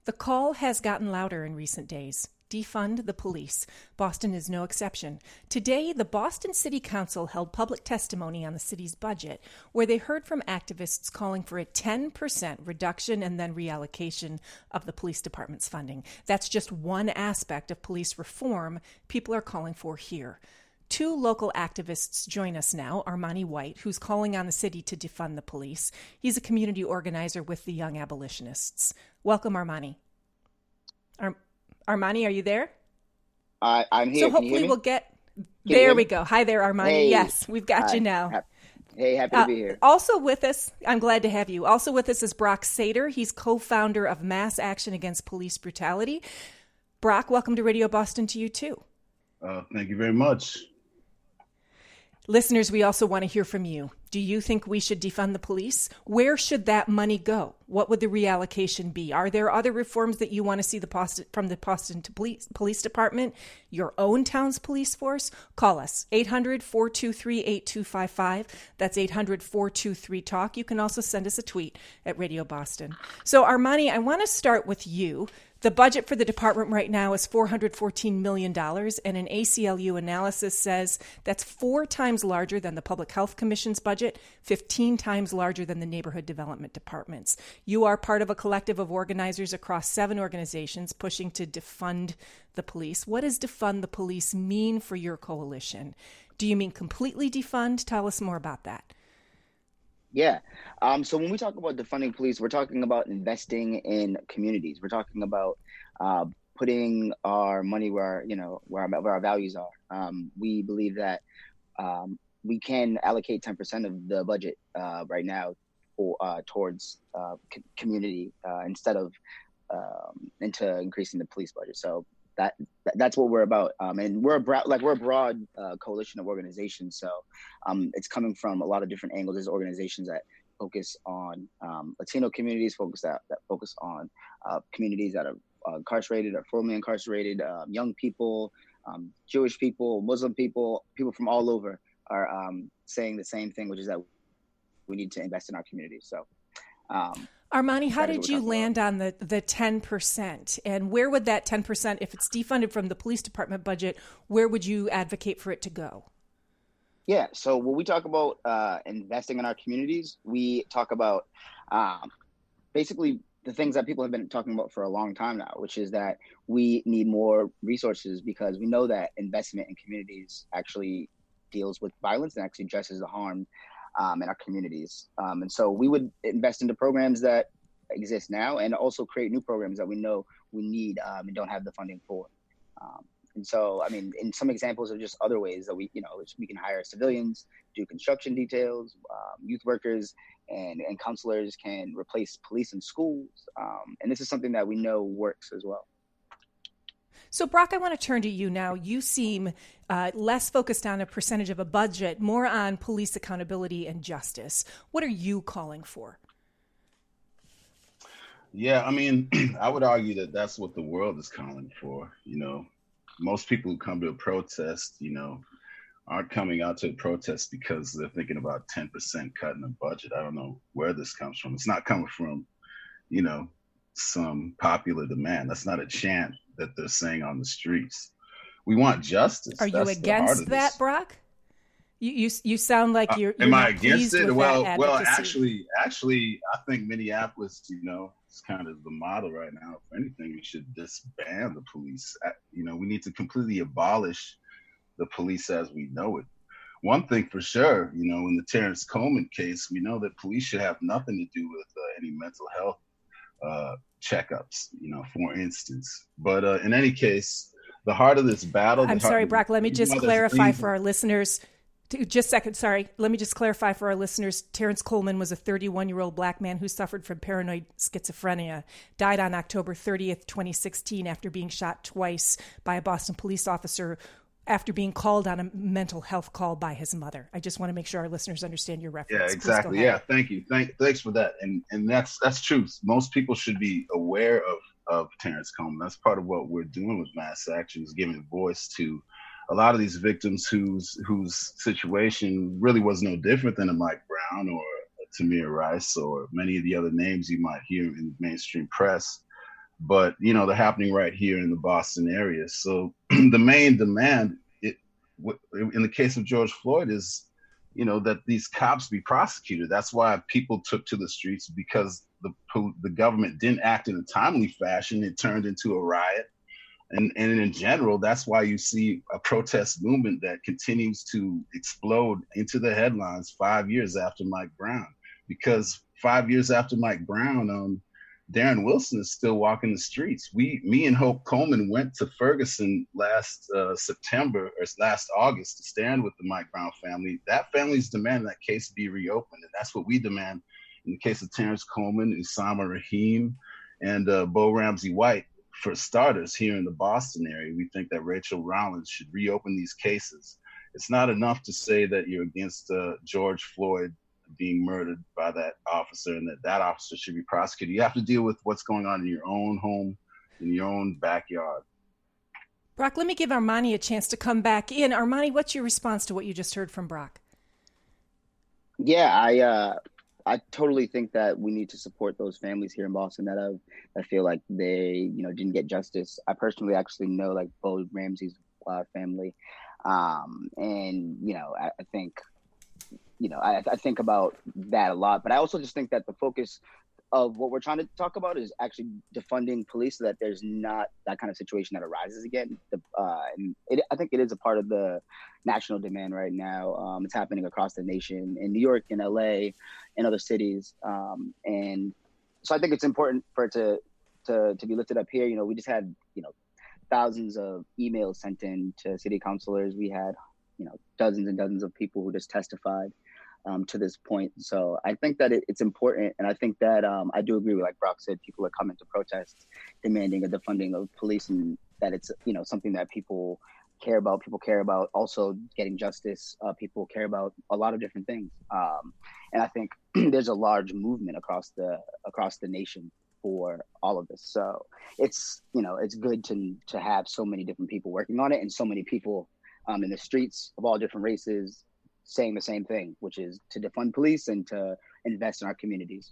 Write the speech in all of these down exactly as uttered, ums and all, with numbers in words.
The call has gotten louder in recent days. Defund the police. Boston is no exception. Today, the Boston City Council held public testimony on the city's budget, where they heard from activists calling for a ten percent reduction and then reallocation of the police department's funding. That's just one aspect of police reform people are calling for here. Two local activists join us now. Armani White, who's calling on the city to defund the police. He's a community organizer with the Young Abolitionists. Welcome, Armani. Ar- Armani, are you there? Uh, I'm here. So hopefully we'll get... Can there we go. Hi there, Armani. Hey. Yes, we've got Hi. you now. Hey, happy Uh, to be here. also with us, I'm glad to have you. Also with us is Brock Sater. He's co-founder of Mass Action Against Police Brutality. Brock, welcome to Radio Boston to you too. Uh, thank you very much. Listeners, we also want to hear from you. Do you think we should defund the police? Where should that money go? What would the reallocation be? Are there other reforms that you want to see the Boston, from the Boston Police, Police Department, your own town's police force? Call us, eight hundred, four two three, eight two five five. That's eight hundred, four two three, talk. You can also send us a tweet at Radio Boston. So, Armani, I want to start with you. The budget for the department right now is four hundred fourteen million dollars, and an A C L U analysis says that's four times larger than the Public Health Commission's budget, fifteen times larger than the Neighborhood Development Department's. You are part of a collective of organizers across seven organizations pushing to defund the police. What does defund the police mean for your coalition? Do you mean completely defund? Tell us more about that. Yeah. Um, so when we talk about defunding police, we're talking about investing in communities. We're talking about uh, putting our money where, you know, where our, where our values are. Um, we believe that um, we can allocate ten percent of the budget uh, right now for, uh, towards uh, c- community uh, instead of um, into increasing the police budget. So that, that that's what we're about. Um, and we're a bro- like we're a broad uh, coalition of organizations. So um, it's coming from a lot of different angles. There's organizations that focus on um, Latino communities, focus that, that focus on uh, communities that are uh, incarcerated or formerly incarcerated, uh, young people, um, Jewish people, Muslim people, people from all over are um, saying the same thing, which is that we need to invest in our communities. So. Um, Armani, how did you land on the, the ten percent? And where would that ten percent, if it's defunded from the police department budget, where would you advocate for it to go? Yeah, so when we talk about uh, investing in our communities, we talk about um, basically the things that people have been talking about for a long time now, which is that we need more resources because we know that investment in communities actually deals with violence and actually addresses the harm Um, in our communities. Um, and so we would invest into programs that exist now and also create new programs that we know we need um, and don't have the funding for. Um, and so, I mean, in some examples of just other ways that we, you know, we can hire civilians, do construction details, um, youth workers and, and counselors can replace police in schools. Um, and this is something that we know works as well. So, Brock, I want to turn to you now. You seem uh, less focused on a percentage of a budget, more on police accountability and justice. What are you calling for? Yeah, I mean, I would argue that that's what the world is calling for. You know, most people who come to a protest, you know, aren't coming out to a protest because they're thinking about ten percent cut in the budget. I don't know where this comes from. It's not coming from, you know, some popular demand. That's not a chant that they're saying on the streets. We want justice. Are you That's against that, this. Brock? You, you you sound like you're. Uh, you're am I against it? Well, well, advocacy. actually, actually, I think Minneapolis, you know, is kind of the model right now. If anything, we should disband the police. You know, we need to completely abolish the police as we know it. One thing for sure, you know, in the Terrence Coleman case, we know that police should have nothing to do with uh, any mental health uh, checkups, you know, for instance. But uh, in any case, the heart of this battle. I'm sorry, Brock, let me just clarify for our listeners. Just a second, sorry. Let me just clarify for our listeners. Terrence Coleman was a thirty-one-year-old black man who suffered from paranoid schizophrenia, died on October thirtieth, twenty sixteen, after being shot twice by a Boston police officer after being called on a mental health call by his mother. I just want to make sure our listeners understand your reference. Yeah, exactly. Yeah, thank you. Thank, thanks for that. And and that's that's true. Most people should be aware of, of Terrence Coleman. That's part of what we're doing with Mass Action, is giving voice to a lot of these victims whose whose situation really was no different than a Mike Brown or a Tamir Rice or many of the other names you might hear in the mainstream press. but you know they're happening right here in the Boston area. So the main demand, it, in the case of George Floyd, is you know that these cops be prosecuted. That's why people took to the streets, because the the government didn't act in a timely fashion. It turned into a riot. And, and in general, that's why you see a protest movement that continues to explode into the headlines five years after Mike Brown. Because five years after Mike Brown, um, Darren Wilson is still walking the streets. We, me and Hope Coleman went to Ferguson last uh, September or last August to stand with the Mike Brown family. That family's demanding that case be reopened. And that's what we demand in the case of Terrence Coleman, Usama Rahim, and uh, Bo Ramsey White. For starters, here in the Boston area, we think that Rachel Rollins should reopen these cases. It's not enough to say that you're against uh, George Floyd being murdered by that officer and that that officer should be prosecuted. You have to deal with what's going on in your own home, in your own backyard. Brock, let me give Armani a chance to come back in. Armani, what's your response to what you just heard from Brock? Yeah, I uh, I totally think that we need to support those families here in Boston that have that feel like they, you know, didn't get justice. I personally actually know like Bo Ramsey's uh, family, um, and you know, I, I think, you know, I, I think about that a lot. But I also just think that the focus of what we're trying to talk about is actually defunding police so that there's not that kind of situation that arises again. The, uh, and it, I think it is a part of the national demand right now. Um, it's happening across the nation, in New York, in L A, in other cities. Um, and so I think it's important for it to, to, to be lifted up here. You know, we just had, you know, thousands of emails sent in to city councilors. We had, you know, dozens and dozens of people who just testified Um, to this point. So I think that it, it's important. And I think that um, I do agree with, like Brock said, people are coming to protest, demanding a defunding of police, and that it's, you know, something that people care about. People care about also getting justice. Uh, people care about a lot of different things. Um, and I think there's a large movement across the across the nation for all of this. So it's, you know, it's good to to have so many different people working on it, and so many people um, in the streets of all different races saying the same thing, which is to defund police and to invest in our communities.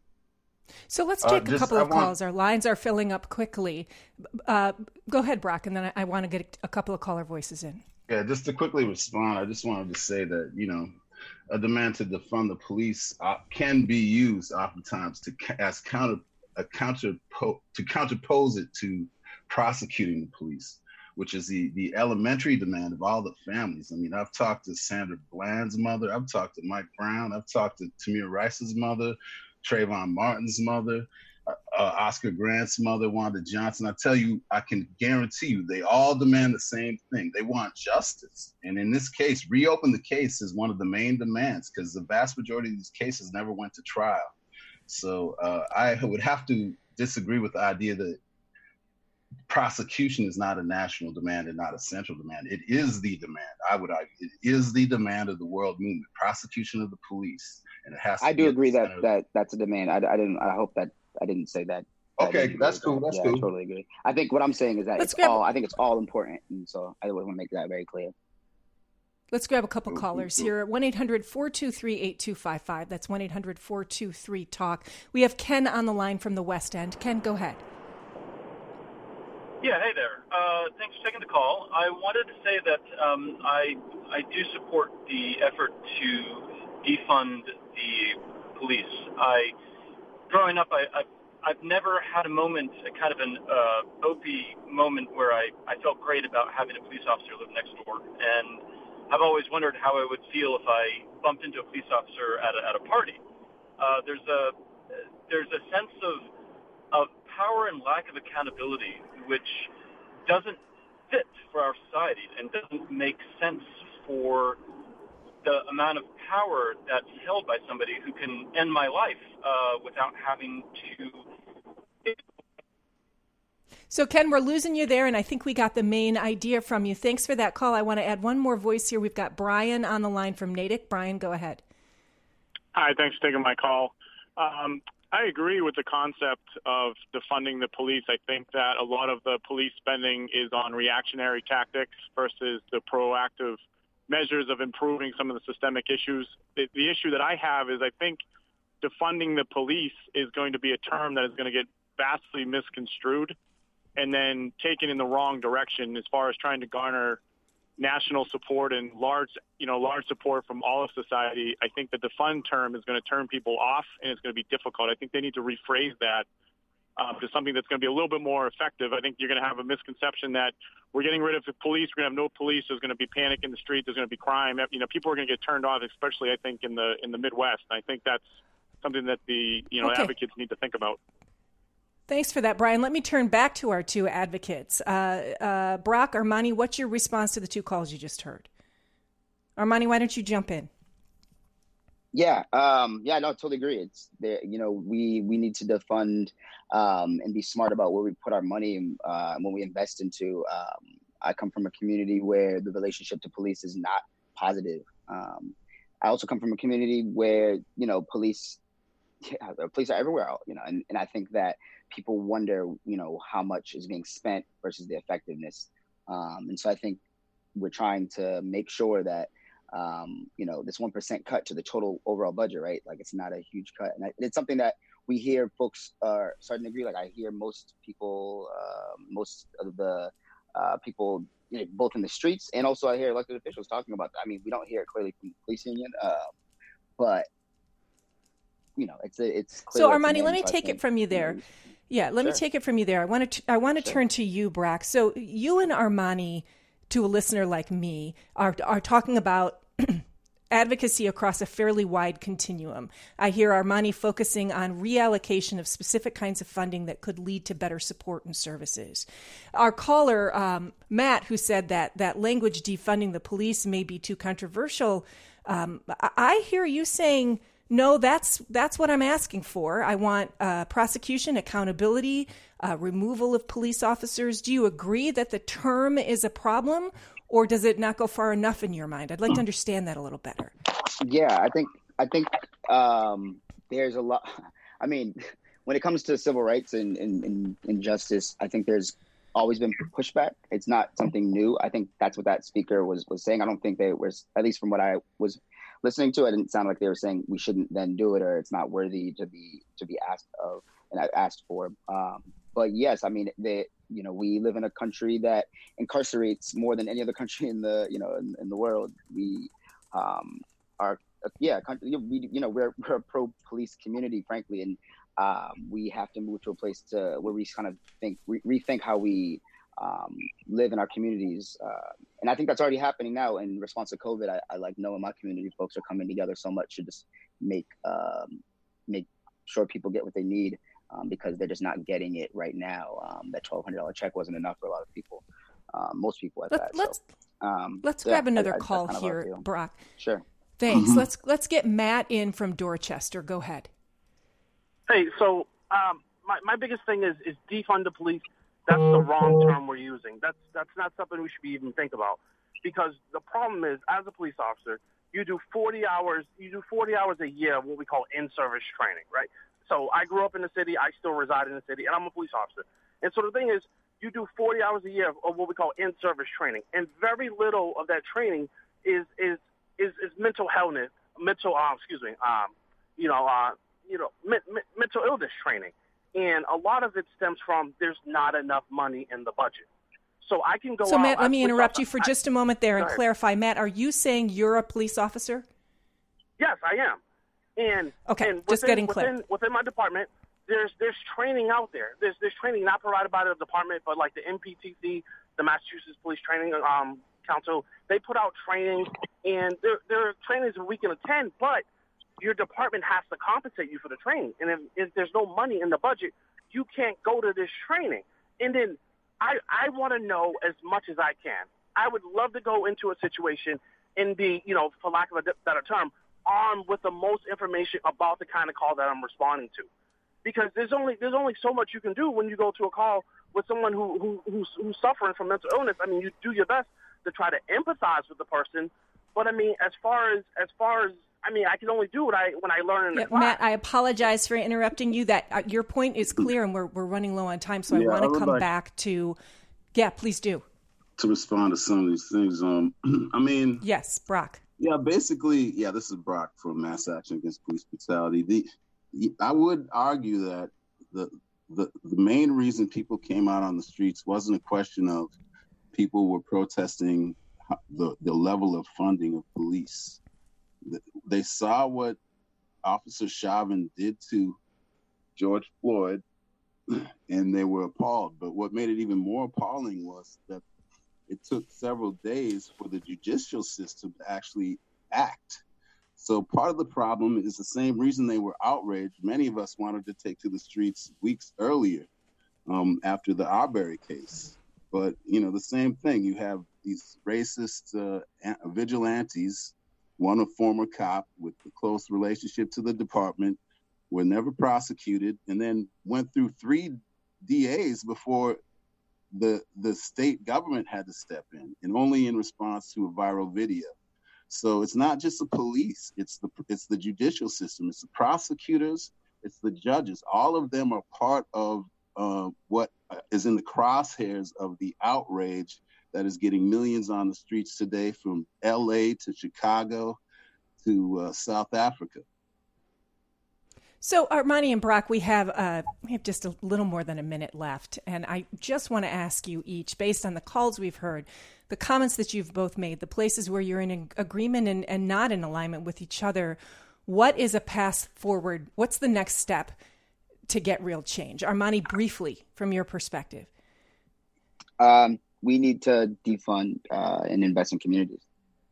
So let's take uh, just, a couple I of want... calls. Our lines are filling up quickly. Uh, go ahead, Brock, and then I, I want to get a couple of caller voices in. Yeah, just to quickly respond, I just wanted to say that, you know, a demand to defund the police uh, can be used oftentimes to as counter a counter to counterpose it to prosecuting the police, which is the, the elementary demand of all the families. I mean, I've talked to Sandra Bland's mother. I've talked to Mike Brown. I've talked to Tamir Rice's mother, Trayvon Martin's mother, uh, uh, Oscar Grant's mother, Wanda Johnson. I tell you, I can guarantee you, they all demand the same thing. They want justice. And in this case, reopen the case is one of the main demands, because the vast majority of these cases never went to trial. So uh, I would have to disagree with the idea that prosecution is not a national demand and not a central demand. It is the demand. I would argue it is the demand of the world movement, prosecution of the police, and it has to I do agree that of... that that's a demand. I, I didn't. I hope that I didn't say that. Okay, that's cool. That's yeah, cool. I totally agree. I think what I'm saying is that Let's it's grab... all. I think it's all important, and so I want to make that very clear. Let's grab a couple callers here. one eight hundred four two three eight two five five. That's one eight hundred four two three talk. We have Ken on the line from the West End. Ken, go ahead. Yeah, hey there. Uh, thanks for taking the call. I wanted to say that um, I I do support the effort to defund the police. I, growing up, I, I I've never had a moment, a kind of an uh, Opie moment where I, I felt great about having a police officer live next door, and I've always wondered how I would feel if I bumped into a police officer at a, at a party. Uh, there's a there's a sense of of power and lack of accountability, which doesn't fit for our society and doesn't make sense for the amount of power that's held by somebody who can end my life uh, without having to. So, Ken, we're losing you there, and I think we got the main idea from you. Thanks for that call. I want to add one more voice here. We've got Brian on the line from Natick. Brian, go ahead. Hi, thanks for taking my call. Um, I agree with the concept of defunding the police. I think that a lot of the police spending is on reactionary tactics versus the proactive measures of improving some of the systemic issues. The, the issue that I have is I think defunding the police is going to be a term that is going to get vastly misconstrued and then taken in the wrong direction as far as trying to garner national support and large, you know, large support from all of society. I think that the defund term is going to turn people off, and it's going to be difficult. I think they need to rephrase that um, to something that's going to be a little bit more effective. I think you're going to have a misconception that we're getting rid of the police, we're going to have no police, there's going to be panic in the street, there's going to be crime. You know, people are going to get turned off, especially I think in the in the Midwest. And I think that's something that the you know okay. advocates need to think about. Thanks for that, Brian. Let me turn back to our two advocates. Uh, uh, Brock, Armani, what's your response to the two calls you just heard? Armani, why don't you jump in? Yeah, um, yeah, no, I totally agree. It's the, you know, we we need to defund um, and be smart about where we put our money and uh, when we invest into. Um, I come from a community where the relationship to police is not positive. Um, I also come from a community where, you know, police, yeah, police are everywhere, you know, and, and I think that people wonder, you know, how much is being spent versus the effectiveness. Um, and so I think we're trying to make sure that, um, you know, this one percent cut to the total overall budget, right? Like it's not a huge cut. And it's something that we hear folks are starting to agree. Like I hear most people, uh, most of the uh, people, you know, both in the streets and also I hear elected officials talking about that. I mean, we don't hear it clearly from the police union, uh, but, you know, it's a, it's clear. So Armani, let me take it from you there. Yeah, let Sure. me take it from you there. I want to I want to Sure. turn to you, Brock. So you and Armani, to a listener like me, are are talking about advocacy across a fairly wide continuum. I hear Armani focusing on reallocation of specific kinds of funding that could lead to better support and services. Our caller, um, Matt, who said that that language defunding the police may be too controversial, um, I, I hear you saying, no, that's that's what I'm asking for. I want uh, prosecution, accountability, uh, removal of police officers. Do you agree that the term is a problem, or does it not go far enough in your mind? I'd like to understand that a little better. Yeah, I think I think um, there's a lot. I mean, when it comes to civil rights and, and, and, and justice, I think there's always been pushback. It's not something new. I think that's what that speaker was was saying. I don't think they was, at least from what I was listening to, it didn't sound like they were saying we shouldn't then do it or it's not worthy to be to be asked of and I asked for. Um, but yes, I mean, they, you know, we live in a country that incarcerates more than any other country in the, you know, in, in the world. We um, are, yeah, country, we, you know, we're, we're a pro-police community, frankly, and um, we have to move to a place to where we kind of think, re- rethink how we um, live in our communities. Uh, and I think that's already happening now in response to COVID. I, I like know in my community, folks are coming together so much to just make, um, make sure people get what they need. Um, because they're just not getting it right now. Um, that twelve hundred dollars check wasn't enough for a lot of people, um, most people at Let, that. Let's so, um, let's so grab yeah, another I, I, call kind of here, Brock. Sure. Thanks. Mm-hmm. Let's let's get Matt in from Dorchester. Go ahead. Hey, so um, my my biggest thing is is defund the police. That's the wrong term we're using. That's that's not something we should be even think about, because the problem is, as a police officer, you do forty hours. You do forty hours a year of what we call in-service training, right? So I grew up in the city. I still reside in the city, and I'm a police officer. And so the thing is, you do forty hours a year of, of what we call in-service training, and very little of that training is is is, is mental health, mental um, excuse me, um, you know, uh, you know, me, me, mental illness training, and a lot of it stems from there's not enough money in the budget. So I can go. So out, Matt, let me interrupt officer, you for I, just a moment there and ahead. clarify. Matt, are you saying you're a police officer? Yes, I am. And okay, and just within, getting clear. Within, within my department, there's there's training out there. There's there's training not provided by the department, but like the M P T C, the Massachusetts Police Training um, Council, they put out training, and there there are trainings we can attend, but your department has to compensate you for the training. And if, if there's no money in the budget, you can't go to this training. And then I I want to know as much as I can. I would love to go into a situation and be, you know, for lack of a better term, armed with the most information about the kind of call that I'm responding to, because there's only there's only so much you can do when you go to a call with someone who, who who's, who's suffering from mental illness. I mean, you do your best to try to empathize with the person, but I mean, as far as as far as I mean, I can only do what I when I learn in the yeah, class. Matt, I apologize for interrupting you. That uh, your point is clear, and we're we're running low on time, so Yeah, I want I to would come like- back to. Yeah, please do. To respond to some of these things, um, I mean, Yes, Brock. yeah, basically, yeah, this is Brock from Mass Action Against Police Brutality. The, I would argue that the the, the main reason people came out on the streets wasn't a question of people were protesting the, the level of funding of police. They saw what Officer Chauvin did to George Floyd, and they were appalled. But what made it even more appalling was that it took several days for the judicial system to actually act. So part of the problem is the same reason they were outraged. Many of us wanted to take to the streets weeks earlier um, after the Arbery case. But, you know, the same thing. You have these racist uh, vigilantes, one a former cop with a close relationship to the department, were never prosecuted, and then went through three D As before the the state government had to step in, and only in response to a viral video. So it's not just the police, it's the it's the judicial system, it's the prosecutors, it's the judges. All of them are part of uh, what is in the crosshairs of the outrage that is getting millions on the streets today, from L A to Chicago to uh, South Africa. So, Armani and Brock, we have uh, we have just a little more than a minute left, and I just want to ask you each, based on the calls we've heard, the comments that you've both made, the places where you're in agreement and, and not in alignment with each other, what is a path forward? What's the next step to get real change? Armani, briefly, from your perspective. Um, we need to defund uh, and invest in communities.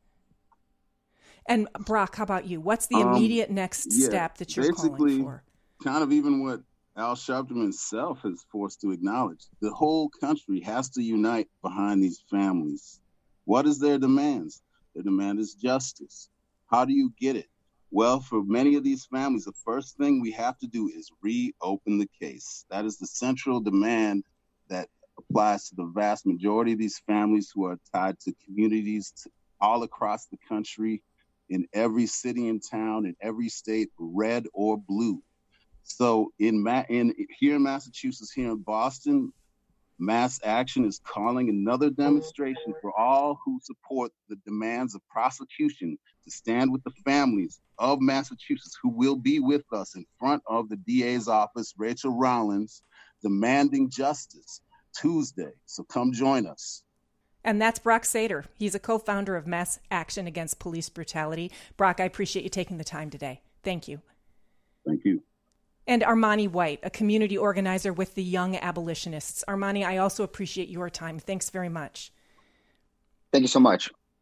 And Brock, how about you? What's the Um, immediate next yeah, step that you're basically, calling for? Kind of even what Al Sharpton himself is forced to acknowledge. The whole country has to unite behind these families. What is their demands? Their demand is justice. How do you get it? Well, for many of these families, the first thing we have to do is reopen the case. That is the central demand that applies to the vast majority of these families who are tied to communities all across the country, in every city and town, in every state, red or blue. So in, Ma- in here in Massachusetts, here in Boston, Mass Action is calling another demonstration for all who support the demands of prosecution to stand with the families of Massachusetts who will be with us in front of the D A's office, Rachel Rollins, demanding justice Tuesday. So come join us. And that's Brock Sater. He's a co-founder of Mass Action Against Police Brutality. Brock, I appreciate you taking the time today. Thank you. Thank you. And Armani White, a community organizer with the Young Abolitionists. Armani, I also appreciate your time. Thanks very much. Thank you so much.